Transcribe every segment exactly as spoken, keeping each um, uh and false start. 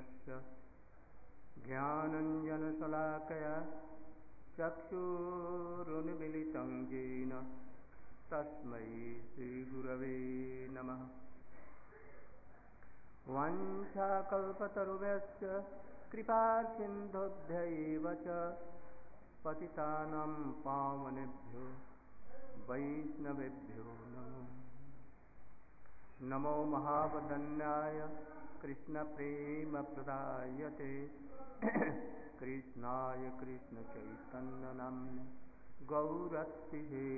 तस्य ज्ञानञ्जनशलाकया चक्षुरुन्मीलितं येन तस्मै श्रीगुरवे नमः। वाञ्छाकल्पतरुभ्यश्च कृपासिन्धुभ्यैव च पतितानां पावनेभ्यो वैष्णवेभ्यो नमो नमो महावदन्याय कृष्णप्रेमप्रदायते कृष्णाय कृष्णचैतन्यनाम्ने गौरत्तिहे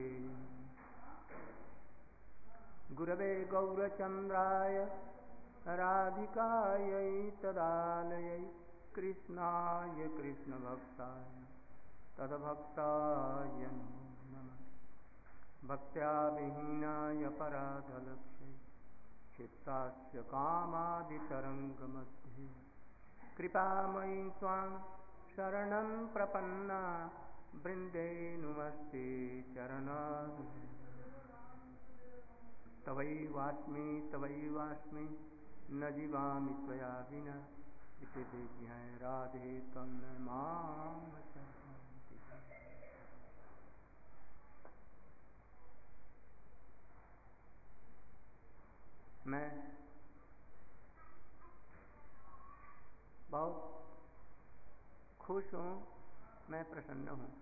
गुरवे गौरचन्द्राय राधिकायै तदालयै कृष्णाय कृष्णभक्ताय तद्भक्ताय नमो नमः। भक्त्या विहीनाय पराधलक्ष्यै क्षिप्तास्य कामादितरङ्गमध्ये कृपामयी त्वां शरणं प्रपन्ना वृन्दे नुमस्ते चरणारविन्दे। तवैवास्मि तवैवास्मि न जीवामि त्वया विना इति विज्ञाय राधे त्वं न मां शरणन्ति। मैं बहुत खुश हूँ, मैं प्रसन्न हूँ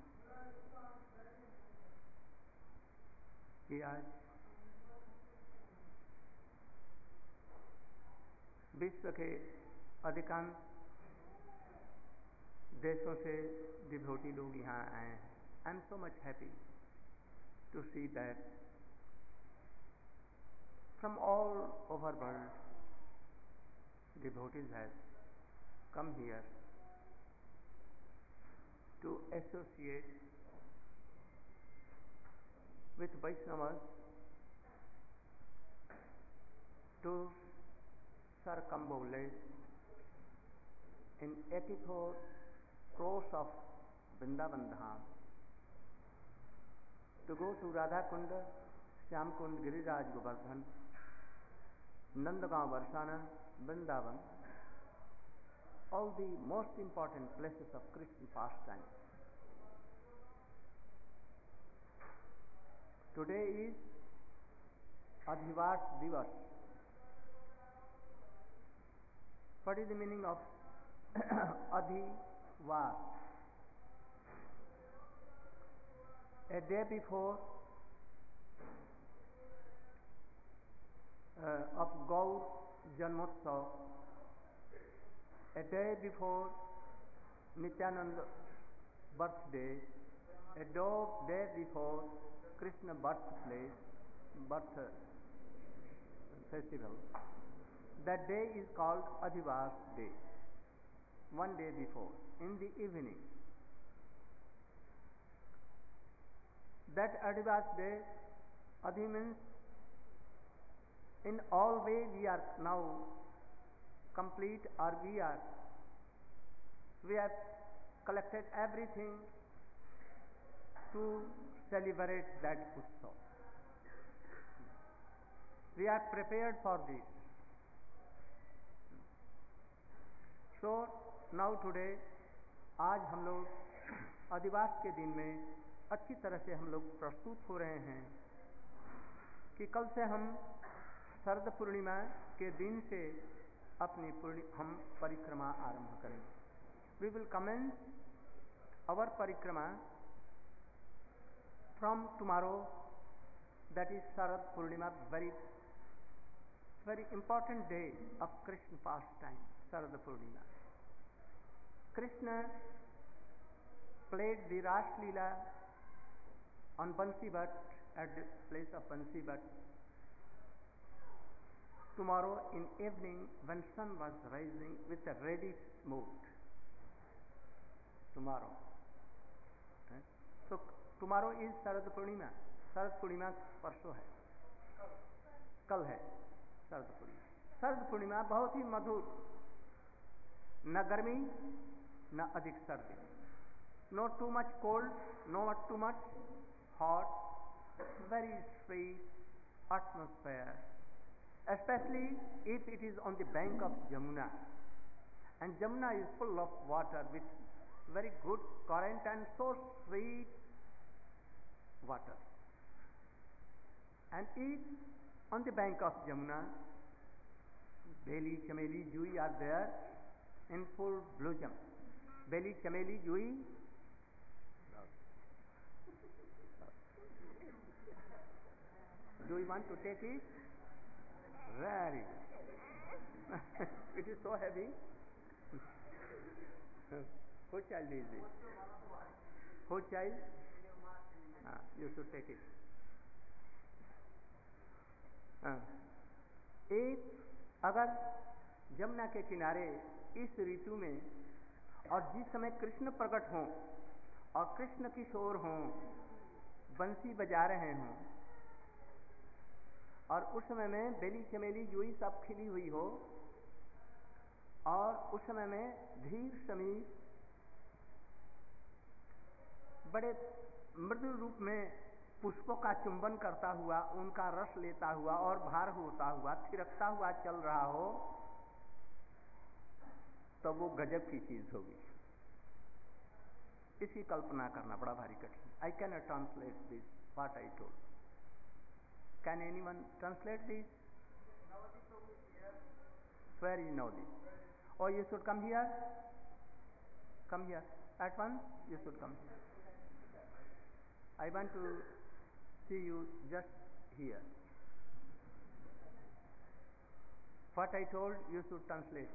कि आज विश्व के अधिकांश देशों से डिवोटी लोग यहाँ आए हैं। I am so much happy to see that from all over world devotees have come here to associate with Vaishnavas to circumambulate in eighty-four crores of Vrindavan Dham, to go to Radha Kunda, Shyam Kund, Giriraj Govardhan, Nandagaon, Varsana, Vrindavan, all the most important places of Krishna pastime. Today is Adhivas Divas. What is the meaning of Adhivas? A day before uh, of Gaur Janmotsav, a day before Nityananda birthday, a day before Krishna birthplace, birth festival, that day is called Adhivas Day. One day before, in the evening. That Adhivas Day, Adhi means in all way we are now complete, or we are we have collected everything to celebrate that Utsav. We are prepared for this. So now today, आज हम लोग अधिवास के दिन में अच्छी तरह से हम लोग प्रस्तुत हो रहे हैं कि कल से हम शरद पूर्णिमा के दिन से अपनी हम परिक्रमा आरंभ करेंगे। We will commence our परिक्रमा from tomorrow, that is Sharad Purnima, very very important day of Krishna pastime, Sharad Purnima. Krishna played the Ras Leela on Bansi Bhat, at the place of Bansi Bhat. Tomorrow in evening, when sun was rising with a reddish smoke. Tomorrow. Right? So tomorrow is Sharad Purnima. Sharad Purnima परसों है, कल है शरद पूर्णिमा। शरद पूर्णिमा बहुत ही मधुर, न गर्मी न अधिक सर्दी, no too much cold, no too much hot, very sweet atmosphere, especially if it is on the bank of Jamuna. And Jamuna is full of water with very good current and so sweet water. And each on the bank of Jamuna, Beli, Chameli, Jui are there in full blossom. Beli, Chameli, Jui. Do you want to take it? Very good. It is so heavy. Whose child is it? Whose child? Ah, you should take it. Ah. एक अगर जमुना के किनारे इस ऋतु में और जिस समय कृष्ण प्रकट हों और कृष्ण किशोर हों, बंसी बजा रहे हों, और उस समय में बेली चमेली जुई सब खिली हुई हो, और उस समय में धीर समीर बड़े मृदु रूप में पुष्पों का चुंबन करता हुआ, उनका रस लेता हुआ और भार होता हुआ, थिरकता हुआ चल रहा हो, तो वो गजब की चीज होगी। इसकी कल्पना करना बड़ा भारी कठिन। I can not translate this what I told. Can anyone translate this? Where is Navadi? Oh, you should come here. Come here at once. You should come here. I want to see you just here. What I told you should translate.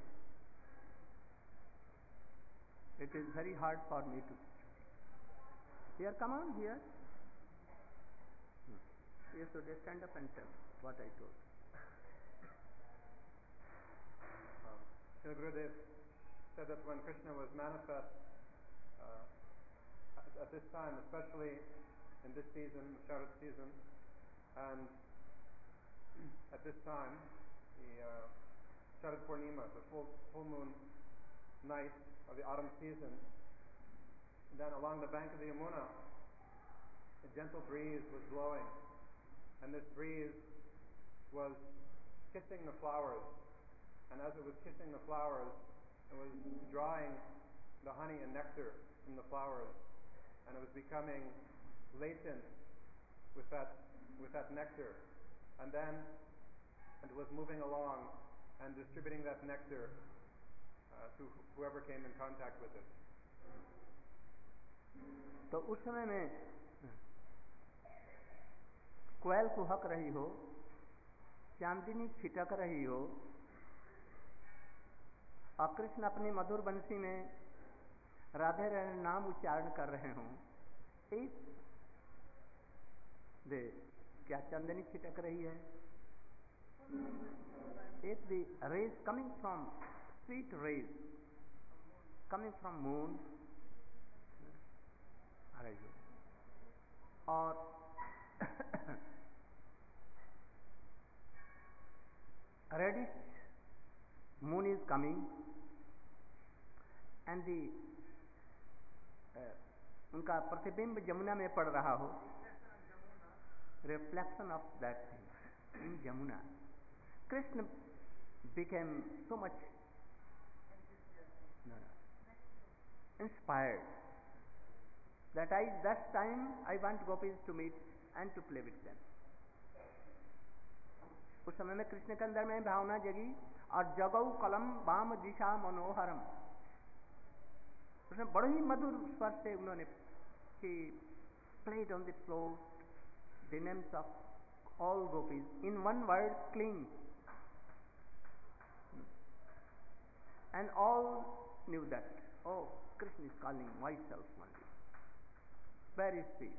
It is very hard for me to. Here, come on here. You should stand up and tell what I told. Um, Srila Gurudev said that when Krishna was manifest uh, at, at this time, especially in this season, the Sharad season, and at this time, the uh, Sharad Purnima, the full, full moon night of the autumn season, and then along the bank of the Yamuna, a gentle breeze was blowing, and this breeze was kissing the flowers, and as it was kissing the flowers, it was drawing the honey and nectar from the flowers, and it was becoming latent with that with that nectar, and then and it was moving along and distributing that nectar uh, to whoever came in contact with it. तो उस समय में कोयल कुहक रही हो, चांदनी छिटक रही हो, और कृष्ण अपनी मधुर बंसी में राधे राधे नाम उच्चारण कर रहे हों, इस दे क्या चांदनी छिटक रही है? If the rays coming from sweet rays coming from moon और reddish moon is coming and the uh, उनका प्रतिबिंब जमुना में पड़ रहा हो, reflection of that thing in Jamuna, Krishna became so much no, no, inspired that I that time I want gopis to meet and to play with them. उस समय में कृष्ण के अंदर में भावना जगी और जगऊ कलम वाम दिशा मनोहरम, उसमें बड़े ही मधुर स्वर से उन्होंने he played on the floor the names of all gopis in one word, cling, and all knew that oh, Krishna is calling myself only. Where is she?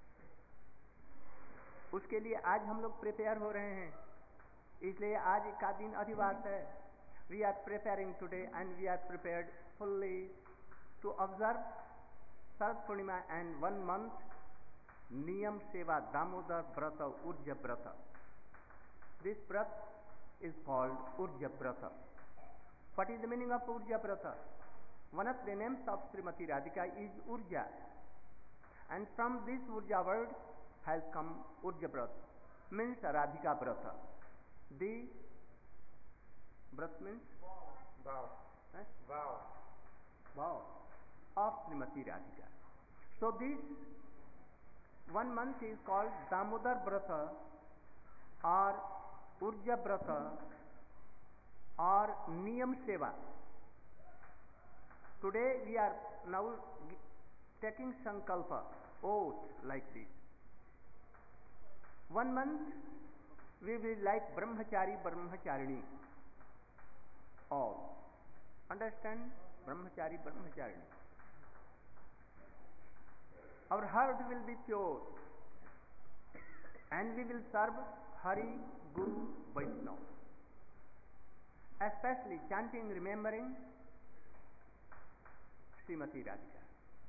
उसके लिए आज हम लोग प्रिपेयर हो रहे हैं, इसलिए आज का दिन अधिवास है. We are preparing today and we are prepared fully to observe Sharad Purnima and one month Niyam Seva Damodar Brata Urja Brata. This Brata is called Urja Brata. What is the meaning of Urja Brata? One of the names of Srimati Radhika is Urja, and from this Urja word has come Urja Brata, means Radhika Brata. The Brata means vow. Eh? Vow. Srimati Radhika. So this one month is called Damodar Brata or Urja Brata or Niyam Seva. Today we are now taking Sankalpa, oath like this. One month we will like Brahmachari, Brahmacharini. All. Understand? Brahmachari, Brahmacharini. Our heart will be pure and we will serve Hari, Guru, Vaishnava. Especially chanting, remembering Srimati Radhika.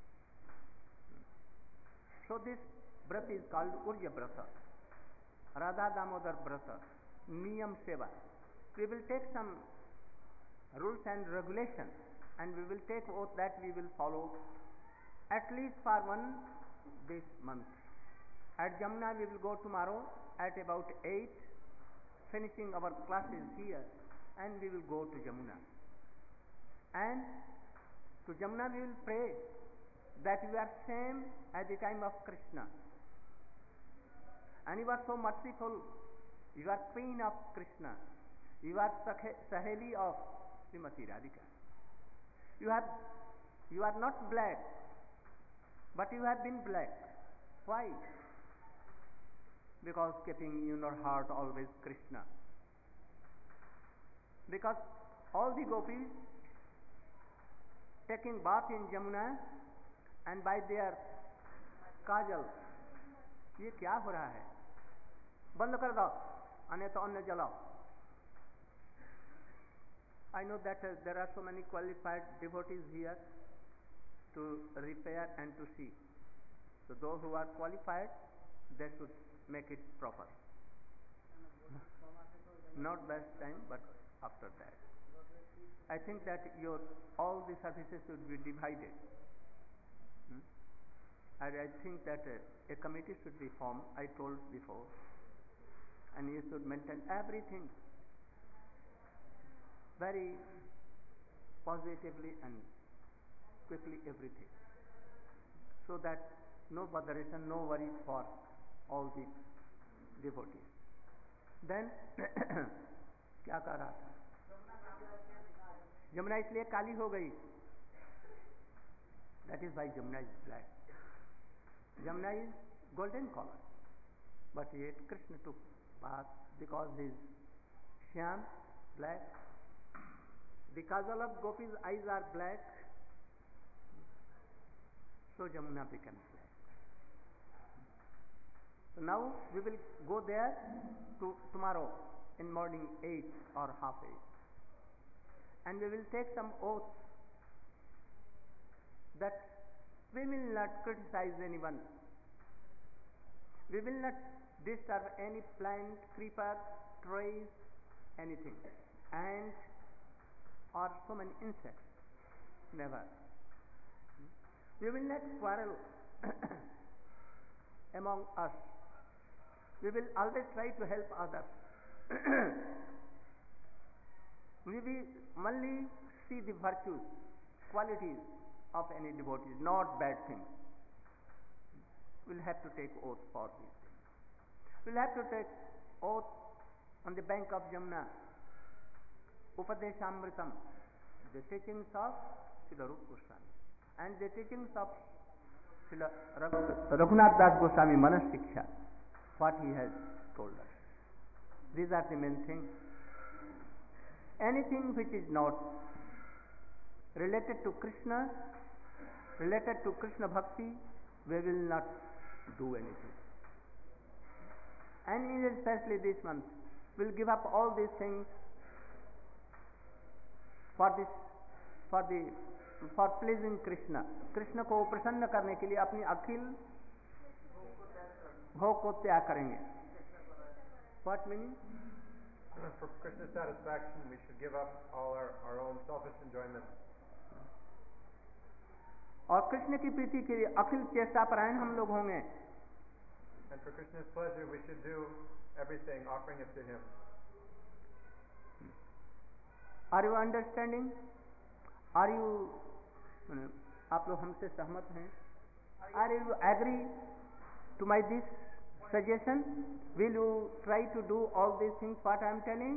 So this Brata is called Urja Brata, Radha Damodar Brata, Niyam Seva. We will take some rules and regulations and we will take oath that we will follow at least for one this month. At Jamuna we will go tomorrow at about eight, finishing our classes here, and we will go to Jamuna. And to Jamuna we will pray that we are same at the time of Krishna. And you are so merciful. You are queen of Krishna. You are Saheli of Srimati Radhika. You have, you are not black, but you have been black. Why? Because keeping in your heart always Krishna. Because all the gopis taking bath in Jamuna and by their kajal, ये क्या हो रहा है? बंद कर दो, अन्य तो अन्य जलाओ. I know that uh, there are so many qualified devotees here to repair and to see. So those who are qualified, they should make it proper. Not best time, but after that. I think that your all the services should be divided. Hmm? And I think that uh, a committee should be formed, I told before, and you should maintain everything very positively and quickly, everything, so that no botheration, no worries for all the devotees. Then क्या कर रहा था? Jamuna इसलिए काली हो गई. That is why Jamuna is black. Jamuna is golden color, but yet Krishna took bath because his Shyam, black. The kajal of Gopi's eyes are black, so Jamuna becomes black. So now we will go there to tomorrow in morning eight or half eight, and we will take some oaths that we will not criticize anyone, we will not disturb any plant, creeper, trees, anything, and or so many insects. Never. We will not quarrel among us. We will always try to help others. We will only see the virtues, qualities of any devotee, not bad things. We will have to take oath for these things. We will have to take oath on the bank of Jamuna. Upadeshamritam, the teachings of Srila Rupa Goswami, and the teachings of Srila Raghunath Das Goswami Manas Shiksha, what he has told us. These are the main things. Anything which is not related to Krishna, related to Krishna Bhakti, we will not do anything. And especially this month, we will give up all these things for this, for the, for pleasing Krishna. Krishna को प्रसन्न करने के लिए अपनी अखिल भोग को त्याग करेंगे. What meaning? For Krishna's satisfaction, we should give up all our, our own selfish enjoyment. और कृष्ण की प्रीति के लिए अखिल चेष्टा परायण हम लोग होंगे. And for Krishna's pleasure, we should do everything, offering it to Him. Are you understanding? Are you आप लोग हमसे सहमत हैं? Are you agree to my this suggestion? Will you try to do all these things what I am telling?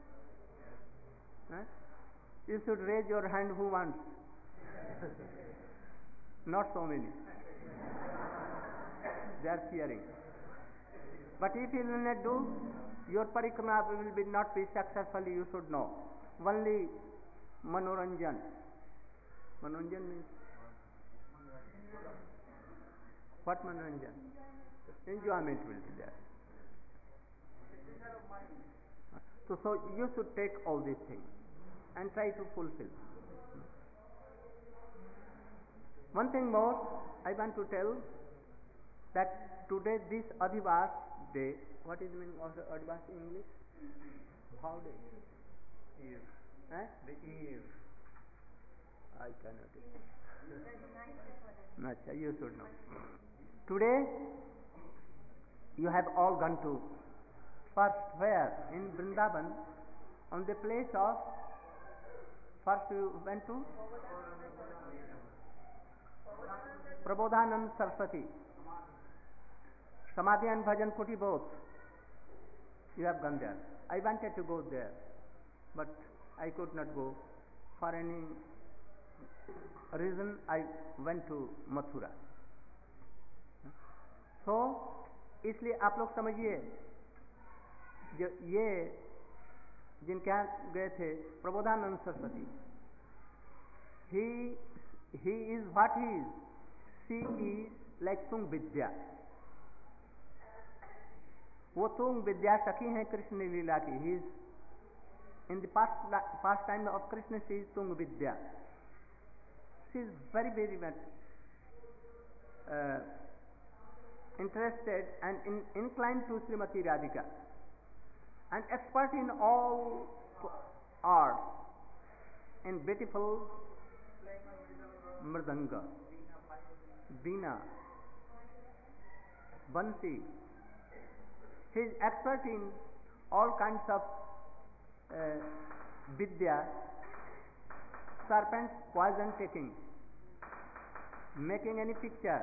Huh? You should raise your hand who wants. Not so many. They are fearing. But if you will not do, your parikrama will be not be successful, you should know. Only manoranjan. Manoranjan means what? Manoranjan? Enjoyment will be there. So, so you should take all these things and try to fulfill. One thing more I want to tell, that today this Adhivas day, what is the meaning of the Adhivas in English? How day? Eve. Eh? The eve. I cannot. Nacha, you should know. Today you have all gone to first where? In Vrindavan, on the place of, first you went to Prabodhanand Saraswati, Samadhi and Bhajan Kuti both. You have gone there. I wanted to go there, but I could not go. For any reason, I went to Mathura. So, इसलिए आप लोग समझिए, जो ये जिनके यहाँ गए थे Prabodhanand Saraswati, he he is what he is. She is like तुंग विद्या. वो तुंग विद्या सखी हैं कृष्ण लीला की. He is in the past past time of Krishna. She is Tung Vidya. She is very very much uh, interested and in, inclined to Srimati Radhika, and expert in all arts, in beautiful mridanga, veena, bansi. He is expert in all kinds of uh, vidya, serpent's poison taking, making any picture,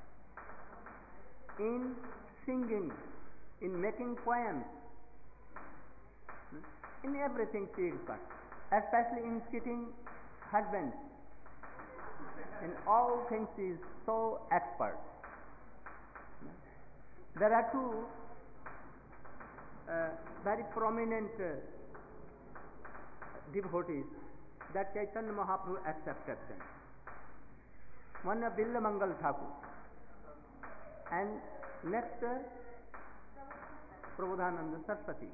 in singing, in making poems, in everything she is expert, especially in cheating husbands. In all things she is so expert. There are two uh, very prominent uh, devotees that Chaitanya Mahaprabhu accepted them. One is Billamangal Thakur, and next uh, Prabodhananda Saraswati.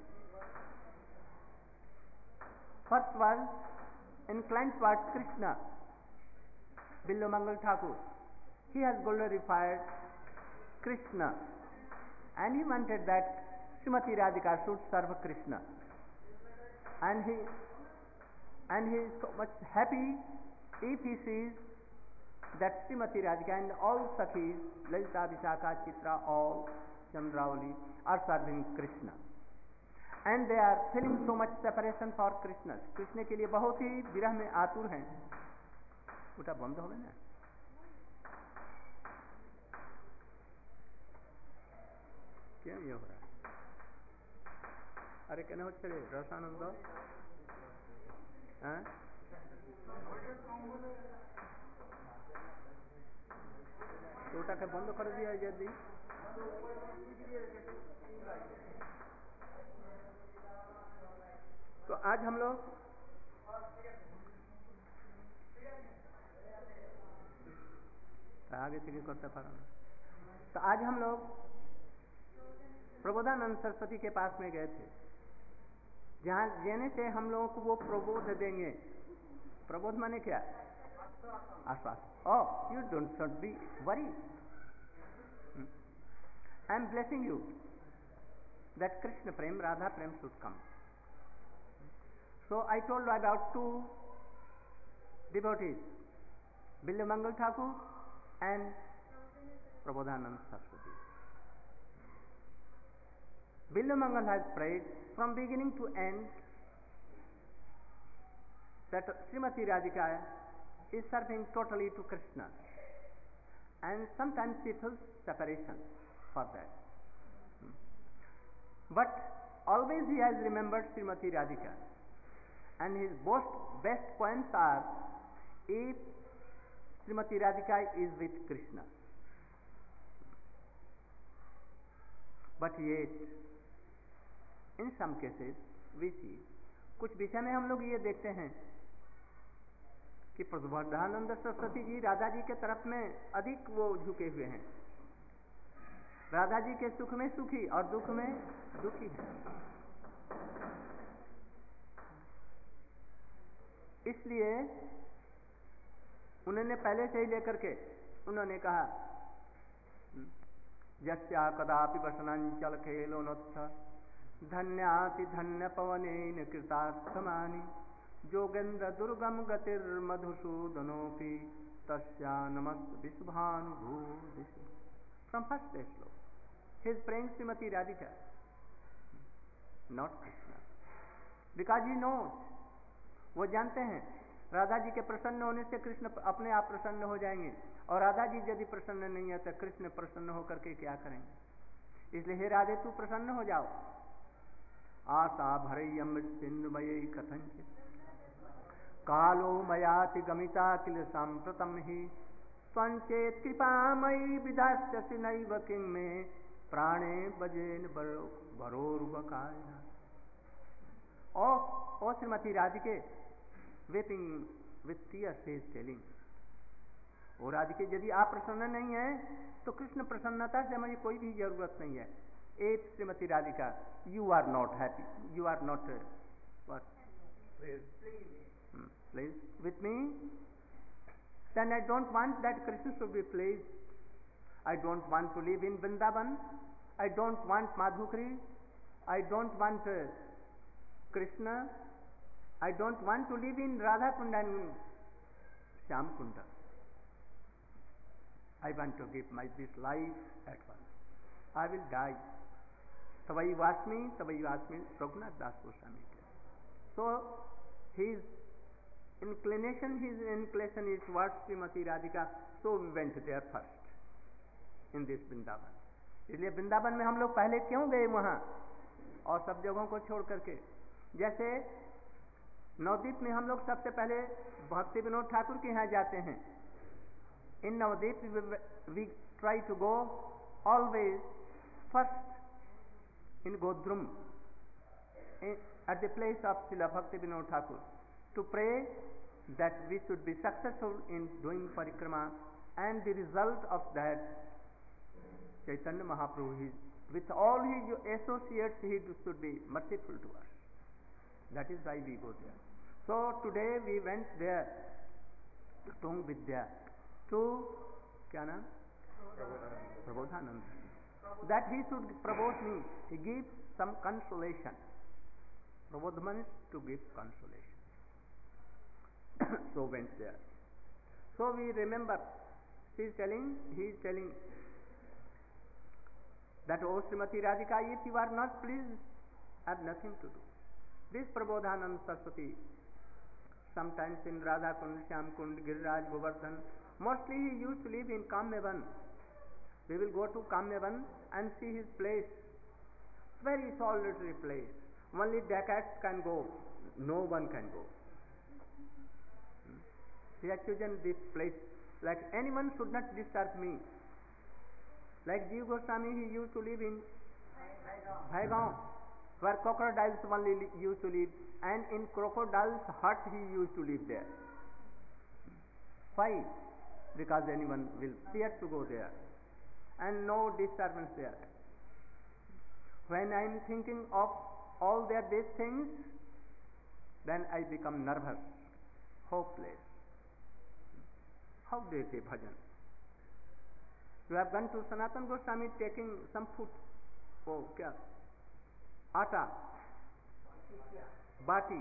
First was inclined towards Krishna, Billamangal Thakur. He has glorified Krishna, and he wanted that Srimati Radhika should serve Krishna, and he and he is so much happy if he sees that Srimati Radhika and all Sakhis, Lalita, Vishakha, Chitra, all Chandravali are serving Krishna, and they are feeling so much separation for Krishna. Krishna के लिए बहुत ही विरह में आतुर हैं. उठा बंद हो गया ना? क्यों ये हो रहा है? अरे कहने हो चले रसानंद हैं? छोटा के बंद कर दिया यदि तो आज हम लोग आगे से करते पारा. तो आज हम लोग प्रबोधानंद सरस्वती के पास में गए थे, जहाँ जाने से हम लोगों को वो प्रबोध देंगे. प्रबोध माने क्या? आश्वास. Oh, you don't should be worried. Hmm. I am blessing you that Krishna Prem, Radha Prem should come. So I told you about two devotees, Billamangal Thakur and Prabodhanand Saraswati. Billamangal has prayed from beginning to end that Srimati Radhika is serving totally to Krishna, and sometimes he feels separation for that. But always he has remembered Srimati Radhika, and his most best points are, if Srimati Radhika is with Krishna. But yet, in some cases, we see, कुछ विषय में हम लोग ये देखते हैं कि प्रबोधानंद सरस्वती जी राधा जी के तरफ में अधिक वो झुके हुए हैं, राधा जी के सुख में सुखी और दुख में दुखी है। इसलिए उन्होंने पहले से ही लेकर के उन्होंने कहा, यस्या कदापि वसनांचल खेलोनोत्थ धन्याति धन्य पवनेन कृतार्थमानि जोगेन्द्र दुर्गम गतिर मधुसूदनोपि तस्या नमस्त विश्वानुभूतिषु। From first श्लोक, he is praying Srimati Radhika, not Krishna, because he knows, वो जानते हैं राधा जी के प्रसन्न होने से कृष्ण अपने आप प्रसन्न हो जाएंगे, और राधा जी यदि प्रसन्न नहीं है तो कृष्ण प्रसन्न होकर के क्या करेंगे। इसलिए हे राधे तू प्रसन्न हो जाओ। आशा भरयम सिन्धुमयी कथंचित कालो मयाति गमिता किल सांप्रतम ही त्वंचेत कृपामयी विधास्यसि नैव किं मे प्राणे बजेन भरोर्वकाय। ओ ओ श्रीमती राधिके, weeping with tears he is telling, ओ राधिके यदि आप प्रसन्न नहीं है तो कृष्ण प्रसन्नता से मुझे कोई भी जरूरत नहीं है। ए Shrimati Radhika, you are not happy, you are not uh, what pleased hmm, pleased with me, then I don't want that Krishna should be pleased. I don't want to live in Vrindavan, I don't want Madhukri, I don't want uh, Krishna, I don't want to live in Radha Kunda and Shyam Kunda. I want to give my this life at once. I will die. Tavai Vasmi, Tavai Vasmi, Raghunath Das Goswami. So his inclination, his inclination is towards Srimati Radhika. So we went there first in this Vrindavan. इसलिए वृंदावन में हम लोग पहले क्यों गए वहाँ और सब जगहों को छोड़ करके। जैसे नवदीप में हम लोग सबसे पहले भक्ति विनोद ठाकुर के यहाँ जाते हैं। In Navadvip we try to go always first in Godruma at the place of Srila Bhakti Vinod Thakur to pray that we should be successful in doing parikrama, and the result of that Chaitanya Mahaprabhu, he, with all his associates, he should be merciful to us. That is why we go there. So today we went there to Tung Vidya to kya naam? Prabodhananda. That he should promote me, he gives some consolation. Prabodhaman is to give consolation. So went there. So we remember, he is telling, he is telling that, O Srimati Radhika, if you are not pleased, I have nothing to do. This Prabodhananda Saraswati, sometimes in Radha Kund, Shyam Kund, Giriraj, Govardhan, mostly he used to live in Kamyavan. We will go to Kamyavan and see his place. Very solitary place. Only dacoits can go, no one can go. He has chosen this place, like anyone should not disturb me. Like Jiva Goswami, he used to live in Bhaigaon, where crocodiles only used to live, and in crocodile's hut he used to live there. Why? Because anyone will fear to go there, and no disturbance there. When I am thinking of all their these things, then I become nervous, hopeless. How they say bhajan? You have gone to Sanatana Goswami taking some food. Oh, kya? Atta, bati,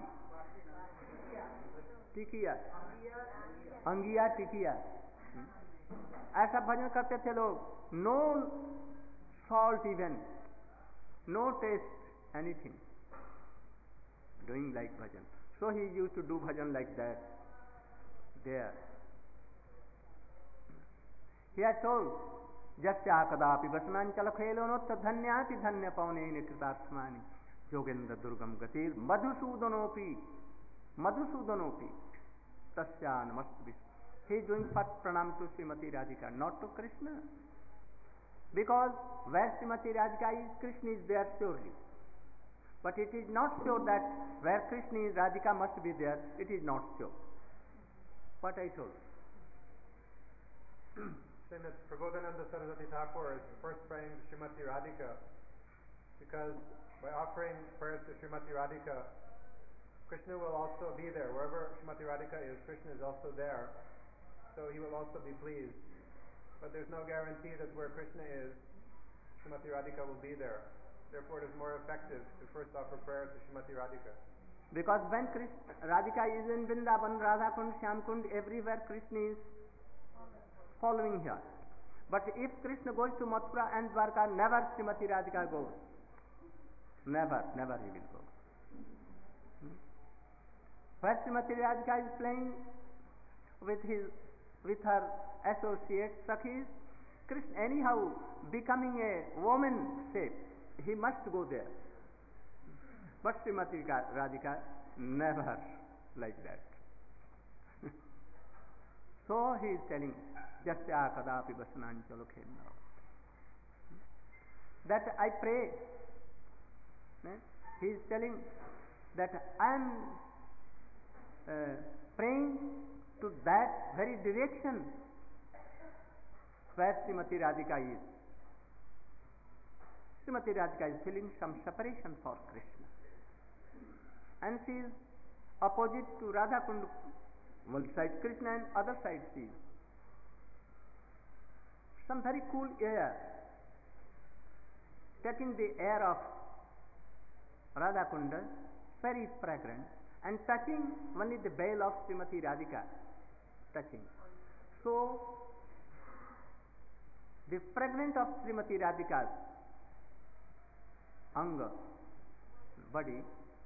tikiya, angiya tikiya. ऐसा भजन करते थे लोग. No salt even, no taste, anything. Doing like bhajan. So he used to do bhajan like that there. He had told, Jasya kadapi vasananchal khelonot dhanyati dhanya paunene kritarthmani yogendra durgam gatir madhusudanopi madhusudanopi tasya namastu. He is doing first pranam to Srimati Radhika, not to Krishna. Because where Srimati Radhika is, Krishna is there surely. But it is not sure that where Krishna is, Radhika must be there. It is not sure. What I told. Saying that Prabodhananda Saraswati Thakur is first praying to Srimati Radhika because by offering prayers to Srimati Radhika, Krishna will also be there. Wherever Srimati Radhika is, Krishna is also there. So he will also be pleased. But there's no guarantee that where Krishna is, Srimati Radhika will be there. Therefore it is more effective to first offer prayer to Srimati Radhika. Because when Krishna, Radhika is in Vrindavan, Radha Kund, Shyam Kund, everywhere Krishna is following her. But if Krishna goes to Mathura and Dwarka, never Srimati Radhika goes. Never, never he will go. Hmm? Where Srimati Radhika is playing with his, with her associates, Sakhis, Krishna anyhow becoming a woman shape, he must go there. But Srimati Radhika never like that. So he is telling, Jasya kadapi vasananchalo khelna. That I pray. He is telling that I am uh, praying to that very direction where Srimati Radhika is. Srimati Radhika is feeling some separation for Krishna. And she is opposite to Radha Kund. One side Krishna and other side she is. Some very cool air, taking the air of Radha Kunda, very fragrant, and touching only the veil of Srimati Radhika, touching. So, the fragrance of Srimati Radhika's anga, body,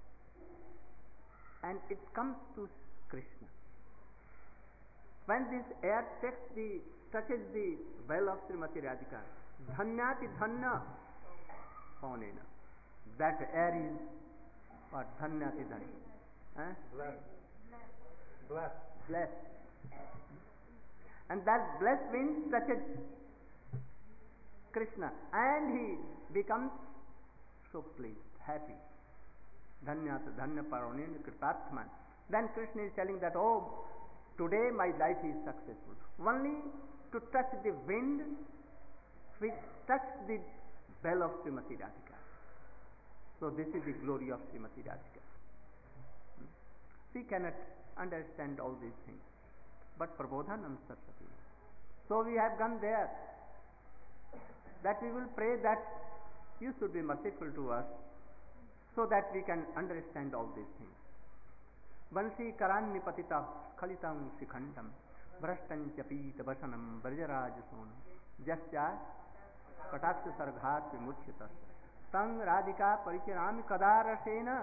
and it comes to Krishna. When this air takes the, touches the veil of Srimati Radhika, dhanyati dhanya paunena. That air is what? Dhanyati dhanya. Eh? Blessed. Blessed. Blessed. And that blessed wind touches Krishna and he becomes so pleased, happy. Dhanyata dhanya paunena kritarthman. Then Krishna is telling that, oh, today my life is successful. Only to touch the wind which touched the bell of Srimati Radhika. So this is the glory of Srimati Radhika. Hmm? We cannot understand all these things. But Prabodhananda Saraswati. So we have gone there. That we will pray that you should be merciful to us so that we can understand all these things. Vansi karan nipatita khalitam sikhandam vrashtan chapita vasanam brajarajason jasya kataksha sarghat vimuchyatas tang radhika paricharami kadarasena.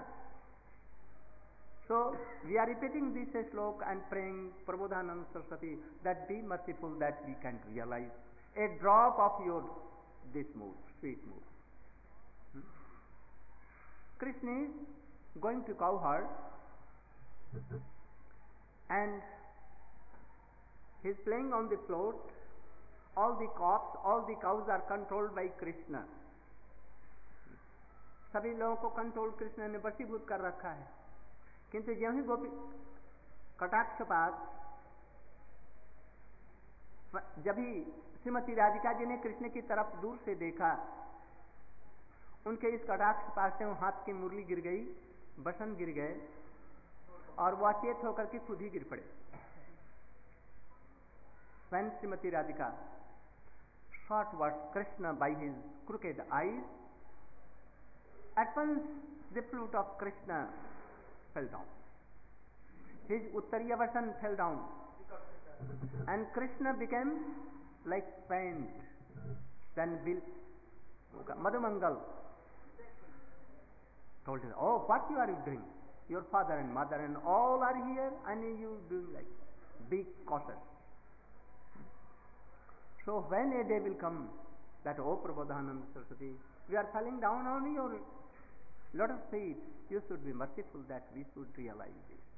So we are repeating this slok and praying Prabodhananda Saraswati that be merciful that we can realize a drop of your this mood, sweet mood. Hmm? Krishna is going to cow herd and he is playing on the float. All the cows, all the cows are controlled by Krishna. सभी लोगों को control Krishna ने वशीभूत कर रखा है. किंतु ज्यों ही गोपी कटाक्षपात जब ही श्रीमती राधिका जी ने कृष्ण की तरफ दूर से देखा, उनके इस कटाक्षपात से वो हाथ की मुरली गिर गई, बसन गिर गए और वो अचेत होकर के खुद ही गिर पड़े. When Srimati Radhika shot towards Krishna by his crooked eyes, at once the flute of Krishna fell down. His Uttariya Vasan fell down and Krishna became like paint. Then Vil Madhumangal told him, oh, what you are you doing? Your father and mother and all are here and you doing like big cautious. So when a day will come that, O Prabodhananda Saraswati, we are falling down on your lotus feet, you should be merciful that we should realize this.